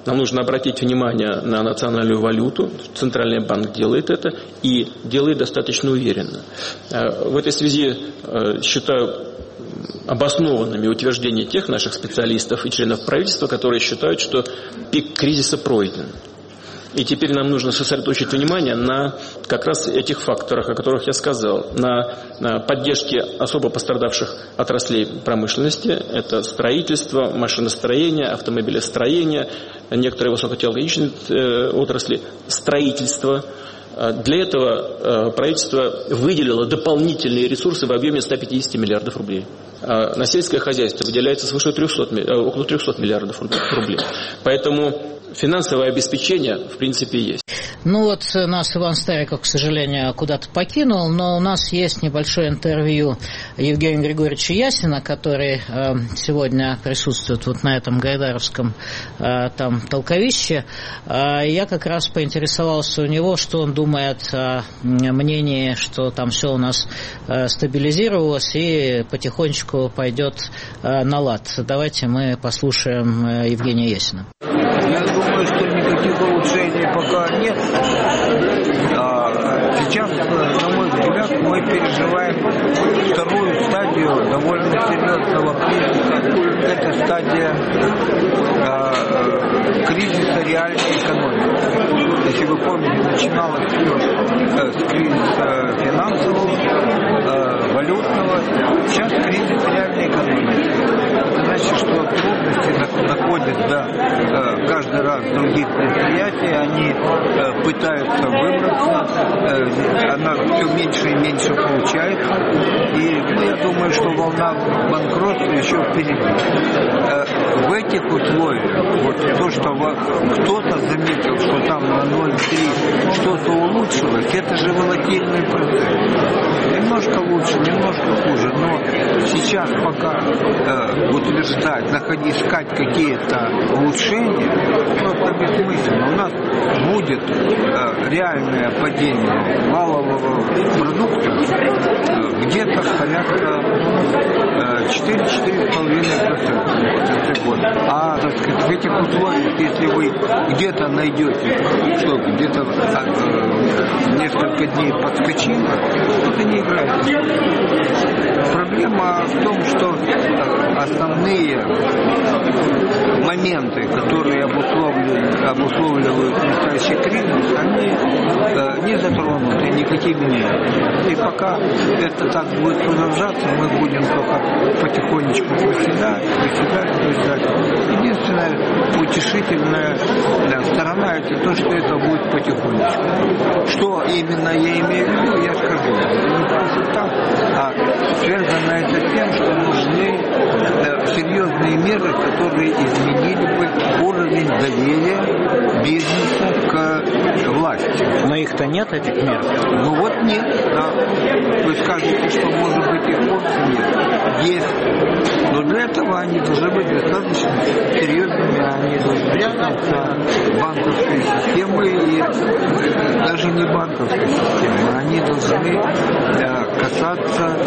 Нам нужно обратить внимание на национальную валюту. Центральный банк делает это и делает достаточно уверенно. В этой связи считаю обоснованными утверждения тех наших специалистов и членов правительства, которые считают, что пик кризиса пройден. И теперь нам нужно сосредоточить внимание на как раз этих факторах, о которых я сказал, на, на поддержке особо пострадавших отраслей промышленности. Это строительство, машиностроение, автомобилестроение, некоторые высокотехнологичные э, отрасли, строительство. Для этого правительство выделило дополнительные ресурсы в объеме ста пятидесяти миллиардов рублей. На сельское хозяйство выделяется свыше трехсот, около трехсот миллиардов рублей. Поэтому финансовое обеспечение в принципе есть. Ну вот нас Иван Стариков, к сожалению, куда-то покинул, но у нас есть небольшое интервью Евгения Григорьевича Ясина, который э, сегодня присутствует вот на этом гайдаровском э, там толковище. Э, я как раз поинтересовался у него, что он думает о мнении, что там все у нас э, стабилизировалось и потихонечку пойдет э, на лад. Давайте мы послушаем э, Евгения Ясина. Я думаю, что никаких улучшений пока нет. А сейчас, на мой взгляд, мы переживаем вторую стадию довольно серьезного кризиса. Это стадия а, кризиса реальной экономики. Если вы помните, начиналось все с кризиса финансового, а, валютного. Сейчас кризис реальной экономики. Это значит, что трудности находят да, каждый раз других предприятий, они э, пытаются выбраться, э, она все меньше и меньше получает, и ну, я думаю, что волна банкротства еще впереди. Э, в этих условиях, вот то, что кто-то заметил, что там на ноль целых три десятых что-то улучшилось, это же волатильный процесс. Немножко лучше, немножко хуже, но сейчас пока э, утверждать, находить, искать какие-то улучшения, просто бессмысленно. У нас будет э, реальное падение валового продукта э, где-то порядка э, четыре-четыре с половиной процента. А так сказать, в этих условиях, если вы где-то найдете, что где-то э, несколько дней подскочило, это не играет. Проблема в том, что основные моменты, которые обусловливают, обусловливают настоящий кризис, они э, не затронуты никакими мерами. И пока это так будет продолжаться, мы будем только потихонечку проседать, проседать, проседать. Единственная утешительная да, сторона — это то, что это будет потихонечку. Что именно я имею в виду, я скажу. Не просто так, а связано это с тем, что нужны э, серьезные меры, которые изменили бы уровень доверия бизнеса к власти. Но их-то нет, этих мер? Ну вот нет, да. Вы скажете, что может быть их вовсе нет. Есть. Но для этого они должны быть достаточно серьезными, они должны касаться банковской системы и даже не банковской системы. Они должны э, касаться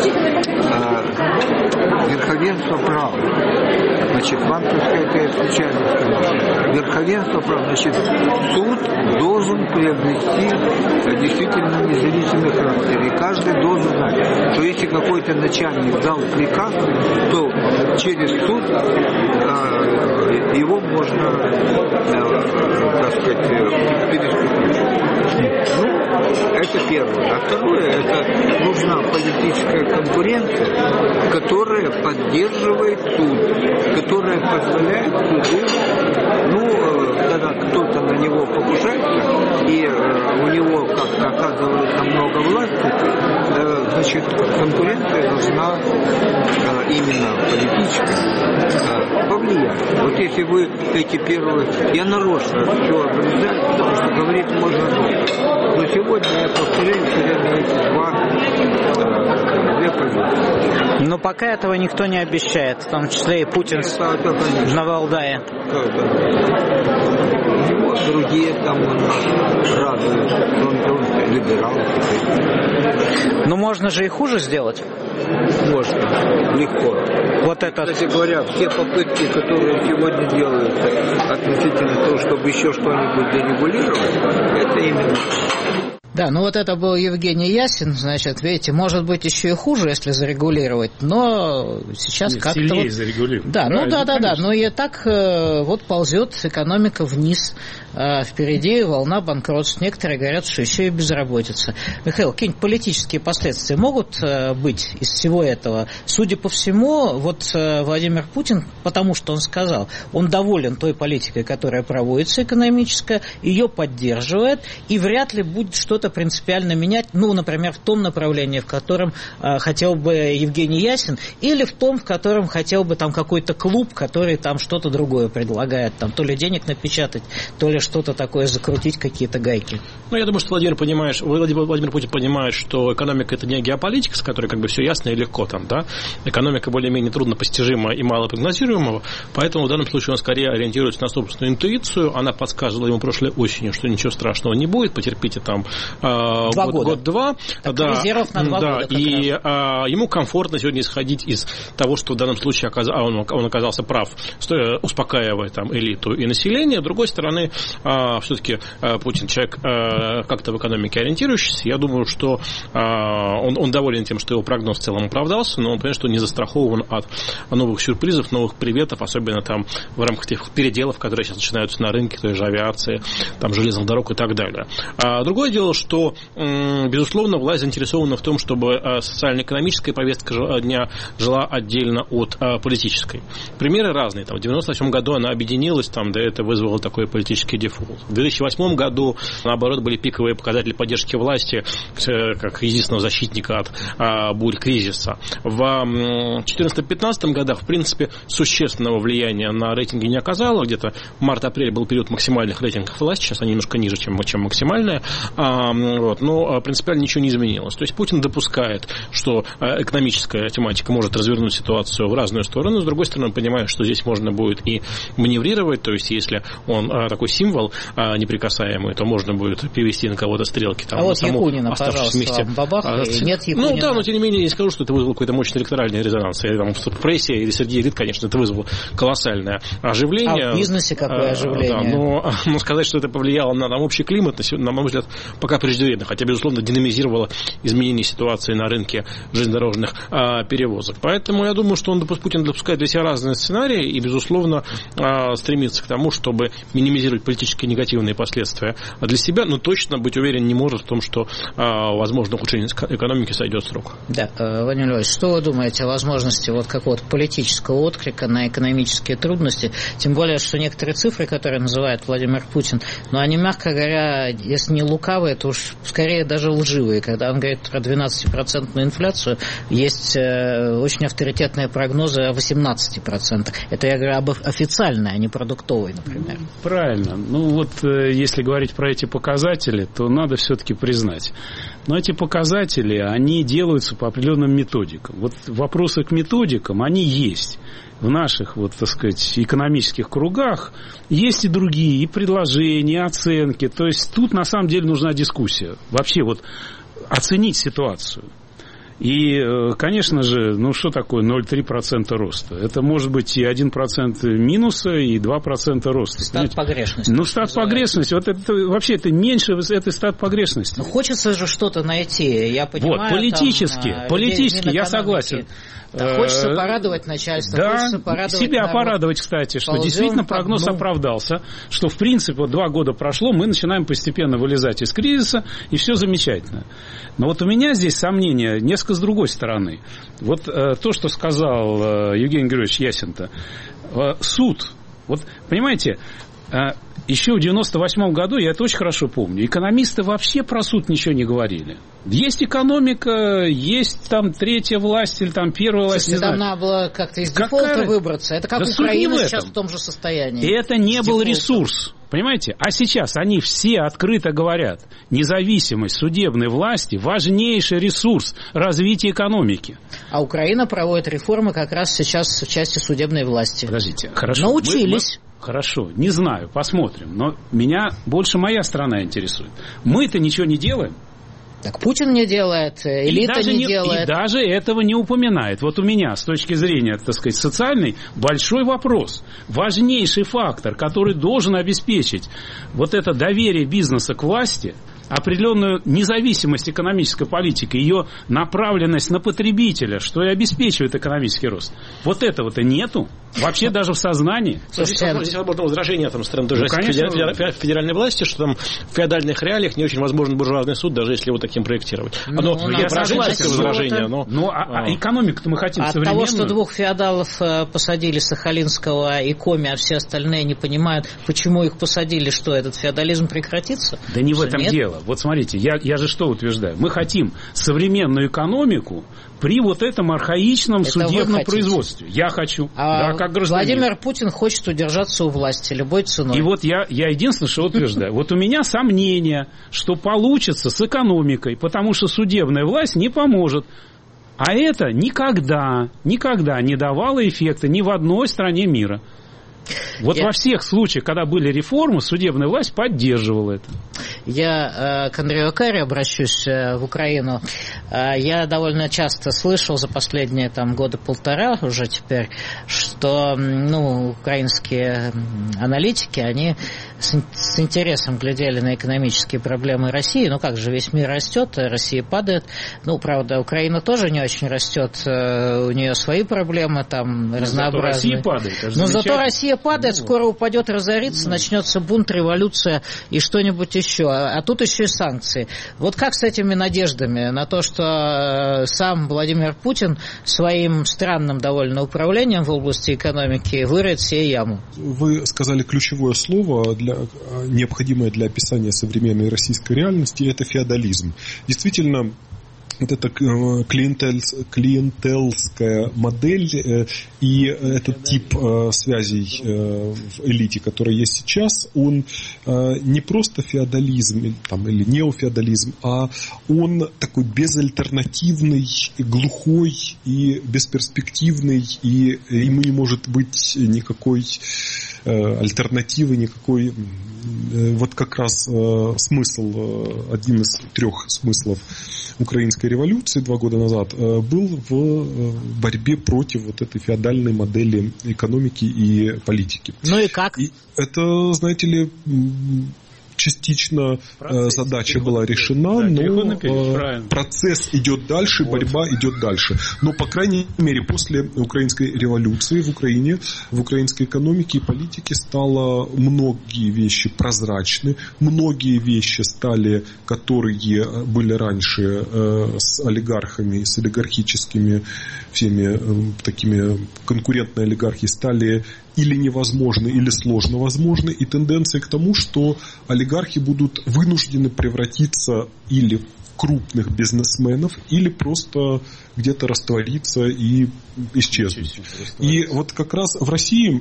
э, верховенства права. Значит, банковская это я случайно сказал. Верховенство права, значит, суд должен приобрести действительно независимый характер. И каждый должен знать, что если какой-то начальник дал приказ, то через суд э, его можно, э, так сказать, переступить. Ну, это первое. А второе, это нужна политическая конкуренция, которая поддерживает суд, которая позволяет суду, ну, когда кто-то на него покушается, и э, у него как-то оказывается много власти, э, значит, конкуренция должна э, именно политическая э, повлиять. Вот если вы эти первые... Я нарочно все обрезаю, потому что говорить можно долго. Но сегодня я повторяю все время эти два, э, две позиции. Но пока этого никто не обещает, в том числе и Путин это, это, на Валдае. Вот другие там радуют, он, он либерал. Но можно же и хуже сделать. Можно, легко. вот это... Кстати говоря, все попытки, которые сегодня делаются относительно того, чтобы еще что-нибудь дерегулировать, это именно... Да, ну вот это был Евгений Ясин, значит, видите, может быть еще и хуже, если зарегулировать, но сейчас Нет, как-то... сильнее вот... зарегулировать. Да, правильно, ну да-да-да, конечно. но и так э, вот ползет экономика вниз, э, впереди волна банкротств, некоторые говорят, что еще и безработица. Михаил, какие-нибудь политические последствия могут э, быть из всего этого? Судя по всему, вот э, Владимир Путин, потому что он сказал, он доволен той политикой, которая проводится, экономическая, ее поддерживает, и вряд ли будет что-то принципиально менять, ну, например, в том направлении, в котором э, хотел бы Евгений Ясин, или в том, в котором хотел бы там какой-то клуб, который там что-то другое предлагает, там то ли денег напечатать, то ли что-то такое закрутить, какие-то гайки. Ну, я думаю, что Владимир, понимаешь, Владимир, Владимир Путин понимает, что экономика – это не геополитика, с которой как бы все ясно и легко там, да. Экономика более-менее трудно постижима и мало прогнозируемого, поэтому в данном случае он скорее ориентируется на собственную интуицию. Она подсказывала ему прошлой осенью, что ничего страшного не будет, потерпите там Два год, года. год-два. Так, да, резервов на два да, года. Как и раз. а, ему комфортно сегодня исходить из того, что в данном случае оказ... он, он оказался прав, успокаивая там элиту и население. С другой стороны, а, все-таки а, Путин человек а, как-то в экономике ориентирующийся. Я думаю, что а, он, он доволен тем, что его прогноз в целом оправдался, но он понимает, что не застрахован от новых сюрпризов, новых приветов, особенно там в рамках тех переделов, которые сейчас начинаются на рынке, той же авиации, там, железных дорог и так далее. А, другое дело, что, безусловно, власть заинтересована в том, чтобы социально-экономическая повестка дня жила отдельно от политической. Примеры разные. Там, в девяносто восьмом году она объединилась, там, да, это вызвало такой политический дефолт. В две тысячи восьмом году, наоборот, были пиковые показатели поддержки власти как единственного защитника от а, бурь кризиса. В две тысячи четырнадцатом-пятнадцатом годах, в принципе, существенного влияния на рейтинги не оказало. Где-то март-апрель был период максимальных рейтингов власти, сейчас они немножко ниже, чем, чем максимальная. А, вот, но принципиально ничего не изменилось. То есть Путин допускает, что экономическая тематика может развернуть ситуацию в разную сторону. С другой стороны, он понимает, что здесь можно будет и маневрировать. То есть если он такой символ неприкасаемый, то можно будет перевести на кого-то стрелки. Там, а вот саму, Якунина, пожалуйста, вместе. бабах, а, и нет Якунина. Ну да, но тем не менее, я не скажу, что это вызвало какой-то мощный электоральный резонанс. И, там, в прессе или среди элит, конечно, это вызвало колоссальное оживление. А в бизнесе какое оживление? Да, но, но сказать, что это повлияло на, на общий климат, на мой взгляд, пока преждевременно. Хотя, безусловно, динамизировало изменение ситуации на рынке железнодорожных а, перевозок. Поэтому я думаю, что он, Путин допускает для себя разные сценарии и, безусловно, а, стремится к тому, чтобы минимизировать политические негативные последствия для себя, но точно быть уверен не может в том, что, а, возможно, ухудшение экономики сойдет с рук. Да, Владимир Львович, что вы думаете о возможности вот какого-то политического отклика на экономические трудности? Тем более, что некоторые цифры, которые называет Владимир Путин, но они, мягко говоря, если не лукавые, то уж скорее даже лживые. Когда он говорит про двенадцатипроцентную инфляцию, есть э, очень авторитетные прогнозы о восемнадцати процентах. Это я говорю об официальной, а не продуктовой, например. Правильно. Ну вот э, если говорить про эти показатели, то надо все-таки признать. Но эти показатели, они делаются по определенным методикам. Вот вопросы к методикам, они есть. В наших, вот, так сказать, экономических кругах есть и другие, и предложения, и оценки. То есть тут на самом деле нужна дискуссия. Вообще вот оценить ситуацию. И, конечно же, ну что такое ноль целых три десятых процента роста? Это может быть и один процент минуса, и два процента роста. Стат погрешности. Ну, стат погрешности. Вот это вообще это меньше этой стат погрешности. Но хочется же что-то найти. Я понимаю, вот, политически, там, политически, я согласен. Да, хочется порадовать начальство, да, хочется порадовать себя народ. Порадовать, кстати, что Ползем действительно прогноз дну. Оправдался, что в принципе вот два года прошло, мы начинаем постепенно вылезать из кризиса, и все замечательно. Но вот у меня здесь сомнения несколько с другой стороны. Вот э, то, что сказал э, Евгений Григорьевич Ясин-то, э, суд, вот понимаете, э, еще в девяносто восьмом году, я это очень хорошо помню, экономисты вообще про суд ничего не говорили. Есть экономика, есть там третья власть или там первая власть. Слушайте, там знаю. Надо было как-то из дефолта Какая... выбраться. Это как да Украина в сейчас в том же состоянии. И это не с был дефолтом. Ресурс. Понимаете? А сейчас они все открыто говорят, независимость судебной власти – важнейший ресурс развития экономики. А Украина проводит реформы как раз сейчас в части судебной власти. Подождите, хорошо. Научились. Мы, мы... Хорошо, не знаю, посмотрим. Но меня больше моя страна интересует. Мы-то ничего не делаем. Так Путин не делает, элита не, не делает. И даже этого не упоминает. Вот у меня, с точки зрения, так сказать, социальной, большой вопрос. Важнейший фактор, который должен обеспечить вот это доверие бизнеса к власти, определенную независимость экономической политики, ее направленность на потребителя, что и обеспечивает экономический рост. Вот этого-то нету. Вообще даже в сознании. Слушайте, здесь возможно возражение там, стороны той же ну, федеральной, федеральной власти, что там в феодальных реалиях не очень возможен буржуазный суд, даже если его таким проектировать. Оно ну, возраженческое возражение. Но, ну, а, а экономику-то мы хотим От современную. От того, что двух феодалов посадили, Сахалинского и Коми, а все остальные не понимают, почему их посадили, что этот феодализм прекратится? Да не в этом нет? дело. Вот смотрите, я, я же что утверждаю? Мы хотим современную экономику при вот этом архаичном Это судебном производстве. Я хочу. А да, как гражданин. Владимир Путин хочет удержаться у власти любой ценой. И вот я, я единственное, что утверждаю. Вот у меня сомнение, что получится с экономикой, потому что судебная власть не поможет. А это никогда, никогда не давало эффекта ни в одной стране мира. Вот я... во всех случаях, когда были реформы, судебная власть поддерживала это. Я э, к Андрею Карри обращусь э, в Украину. Э, я довольно часто слышал за последние там, года полтора уже теперь, что ну, украинские аналитики, они с, с интересом глядели на экономические проблемы России. Ну как же, весь мир растет, Россия падает. Ну, правда, Украина тоже не очень растет, э, у нее свои проблемы там Но разнообразные. Зато Россия падает. Но зато Россия падает, скоро упадет, разорится, начнется бунт, революция и что-нибудь еще. А тут еще и санкции. Вот как с этими надеждами на то, что сам Владимир Путин своим странным довольно управлением в области экономики выроет себе яму? Вы сказали ключевое слово, для, необходимое для описания современной российской реальности, это феодализм. Действительно, вот эта клиентель, клиентельская модель и этот тип связей в элите, который есть сейчас, он не просто феодализм там, или неофеодализм, а он такой безальтернативный, глухой и бесперспективный, и ему не может быть никакой альтернативы, никакой. Вот как раз смысл, один из трех смыслов украинской революции два года назад был в борьбе против вот этой феодальной модели экономики и политики. Ну и как? И это, знаете ли, частично процесс, задача была решена, да, но перед, процесс идет дальше, вот. Борьба идет дальше. Но, по крайней мере, после украинской революции в Украине, в украинской экономике и политике стало многие вещи прозрачны, многие вещи стали, которые были раньше с олигархами, с олигархическими всеми такими конкурентной олигархией, стали или невозможны, или сложно возможны, и тенденция к тому, что олигархи будут вынуждены превратиться или в крупных бизнесменов, или просто где-то раствориться и исчезнуть. И вот как раз в России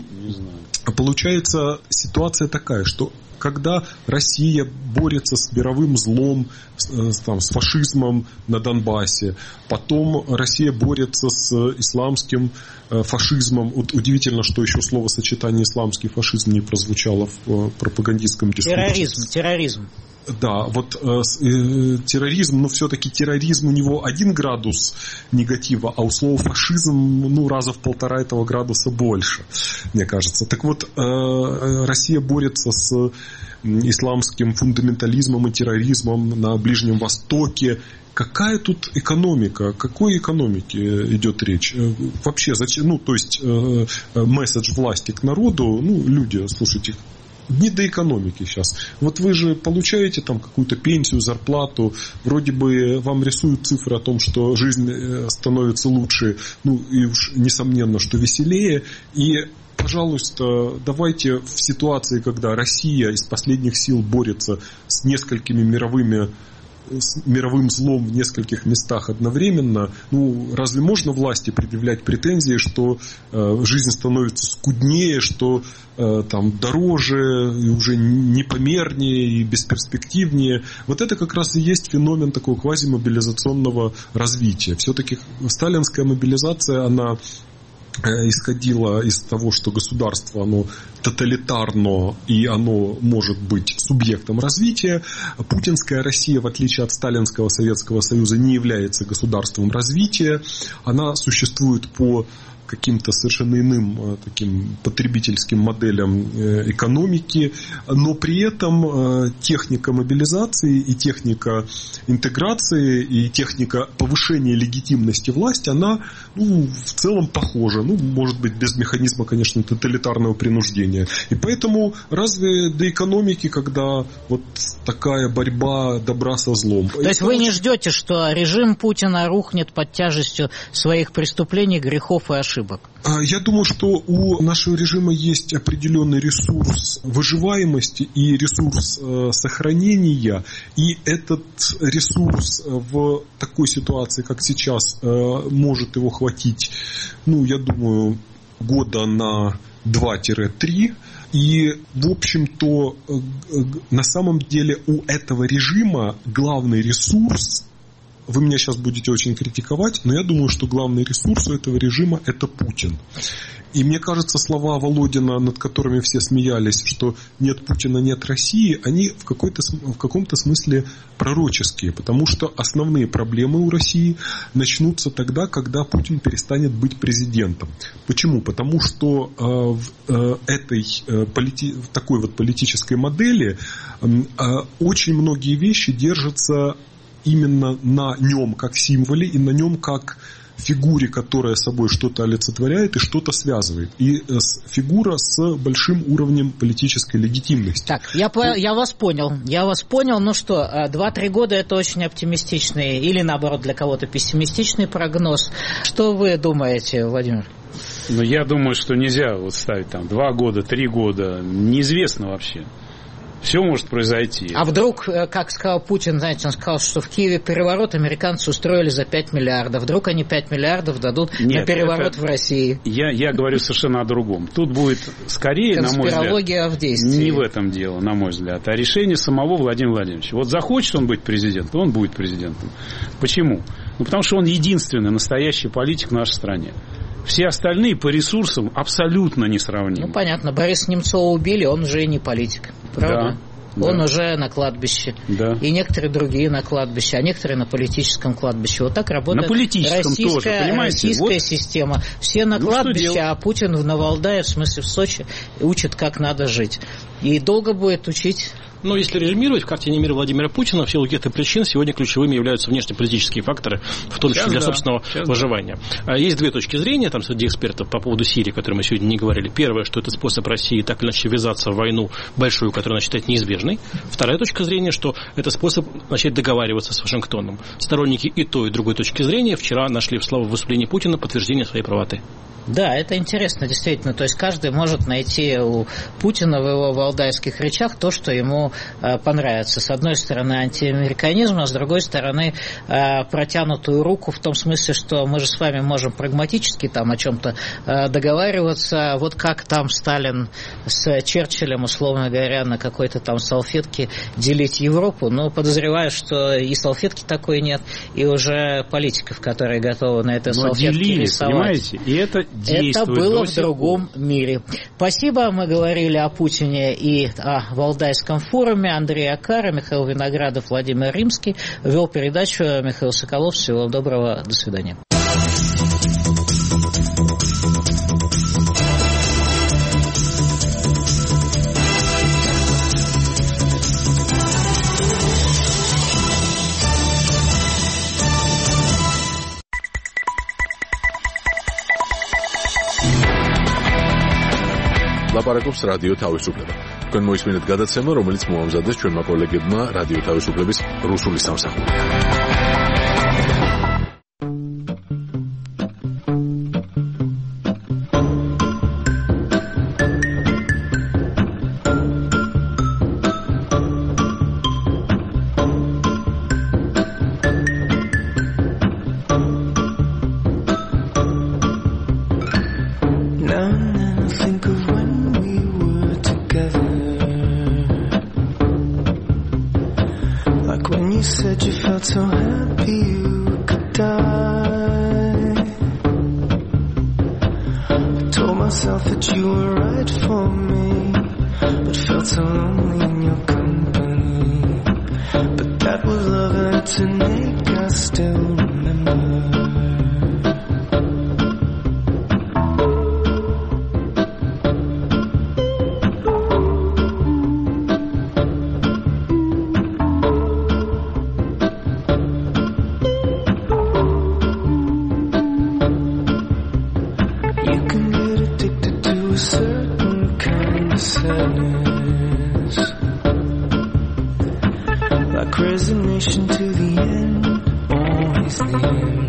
получается ситуация такая, что когда Россия борется с мировым злом, с, там, с фашизмом на Донбассе, потом Россия борется с исламским э, фашизмом. Вот удивительно, что еще словосочетание исламский фашизм не прозвучало в э, пропагандистском дискурсе. Терроризм, терроризм. Да, вот э, э, терроризм, но все-таки терроризм у него один градус негатива, а у слова фашизм, ну, раза в полтора этого градуса больше, мне кажется. Так вот, э, Россия борется с исламским фундаментализмом и терроризмом на Ближнем Востоке. Какая тут экономика? О какой экономике идет речь? Вообще, зачем? Ну, то есть, э, месседж власти к народу, ну, люди, слушайте, не до экономики сейчас. Вот вы же получаете там какую-то пенсию, зарплату, вроде бы вам рисуют цифры о том, что жизнь становится лучше, ну и уж несомненно, что веселее. И, пожалуйста, давайте в ситуации, когда Россия из последних сил борется с несколькими мировыми с мировым злом в нескольких местах одновременно, ну, разве можно власти предъявлять претензии, что э, жизнь становится скуднее, что э, там дороже, и уже непомернее и бесперспективнее? Вот это как раз и есть феномен такого квазимобилизационного развития. Все-таки сталинская мобилизация, она исходило из того, что государство, оно тоталитарно и оно может быть субъектом развития. Путинская Россия, в отличие от сталинского Советского Союза, не является государством развития. Она существует по каким-то совершенно иным таким потребительским моделям экономики, но при этом техника мобилизации и техника интеграции и техника повышения легитимности власти, она ну, в целом похожа, ну, может быть, без механизма, конечно, тоталитарного принуждения. И поэтому разве до экономики, когда вот такая борьба добра со злом? То есть вы не ждете, что режим Путина рухнет под тяжестью своих преступлений, грехов и ошибок? Я думаю, что у нашего режима есть определенный ресурс выживаемости и ресурс сохранения, и этот ресурс в такой ситуации, как сейчас, может его хватить, ну, я думаю, года на два-три. И, в общем-то, на самом деле у этого режима главный ресурс, вы меня сейчас будете очень критиковать, но я думаю, что главный ресурс у этого режима – это Путин. И мне кажется, слова Володина, над которыми все смеялись, что нет Путина, нет России, они в, какой-то, в каком-то смысле пророческие, потому что основные проблемы у России начнутся тогда, когда Путин перестанет быть президентом. Почему? Потому что э, в э, этой э, полити... в такой вот политической модели э, очень многие вещи держатся именно на нем как символе и на нем как фигуре, которая собой что-то олицетворяет и что-то связывает. И фигура с большим уровнем политической легитимности. Так, я, по, я вас понял. Я вас понял. Ну что, два-три года это очень оптимистичный или, наоборот, для кого-то пессимистичный прогноз. Что вы думаете, Владимир? Ну, я думаю, что нельзя вот ставить там два года, три года. Неизвестно вообще. Все может произойти. А вдруг, как сказал Путин, знаете, он сказал, что в Киеве переворот американцы устроили за пять миллиардов. Вдруг они пять миллиардов дадут Нет, на переворот это... в России. Я, я говорю совершенно о другом. Тут будет скорее, на мой взгляд, конспирология в действии. Не в этом дело, на мой взгляд, а решение самого Владимира Владимировича. Вот захочет он быть президентом, он будет президентом. Почему? Ну, потому что он единственный настоящий политик в нашей стране. Все остальные по ресурсам абсолютно несравнимы. Ну, понятно. Бориса Немцова убили, он уже не политик. Правда? Да, он да. уже на кладбище. Да. И некоторые другие на кладбище, а некоторые на политическом кладбище. Вот так работает на политическом российская, тоже, понимаете? российская вот. система. Все на ну, кладбище, а Путин на Валдае, в смысле в Сочи, учит, как надо жить. И долго будет учить. Но если резюмировать, в картине мира Владимира Путина в силу каких-то причин сегодня ключевыми являются внешнеполитические факторы, в том числе Сейчас для да. собственного Сейчас выживания. Да. Есть две точки зрения там среди экспертов по поводу Сирии, о которой мы сегодня не говорили. Первое, что это способ России так или иначе ввязаться в войну большую, которую она считает неизбежной. Вторая точка зрения, что это способ начать договариваться с Вашингтоном. Сторонники и той, и другой точки зрения вчера нашли в словах выступления Путина подтверждение своей правоты. Да, это интересно, действительно. То есть каждый может найти у Путина в его валдайских речах то, что ему э, понравится. С одной стороны антиамериканизм, а с другой стороны э, протянутую руку в том смысле, что мы же с вами можем прагматически там о чем-то э, договариваться. Вот как там Сталин с Черчиллем, условно говоря, на какой-то там салфетке делить Европу. Но подозреваю, что и салфетки такой нет, и уже политиков, которые готовы на этой Но салфетке делили, рисовать. Понимаете? И это Это было в другом мире. Спасибо. Мы говорили о Путине и о Валдайском форуме. Андрей Акара, Михаил Виноградов, Владимир Римский. Вел передачу Михаил Соколов. Всего доброго. До свидания. ლაპარაკობს რადიო თავისუფლება. თქვენ მოისმინეთ გადაცემა, რომელიც მოამზადეს ჩვენმა კოლეგებმა რადიო თავისუფლების რუსული სამსახურიდან. myself that you were right for me, but felt so lonely in your company. But that was love, and tonight I still remember. Resignation to the end, always the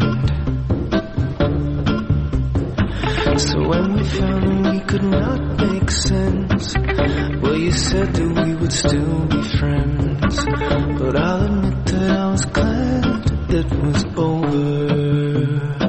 end. So when we found we could not make sense, well, you said that we would still be friends. But I'll admit that I was glad it was over.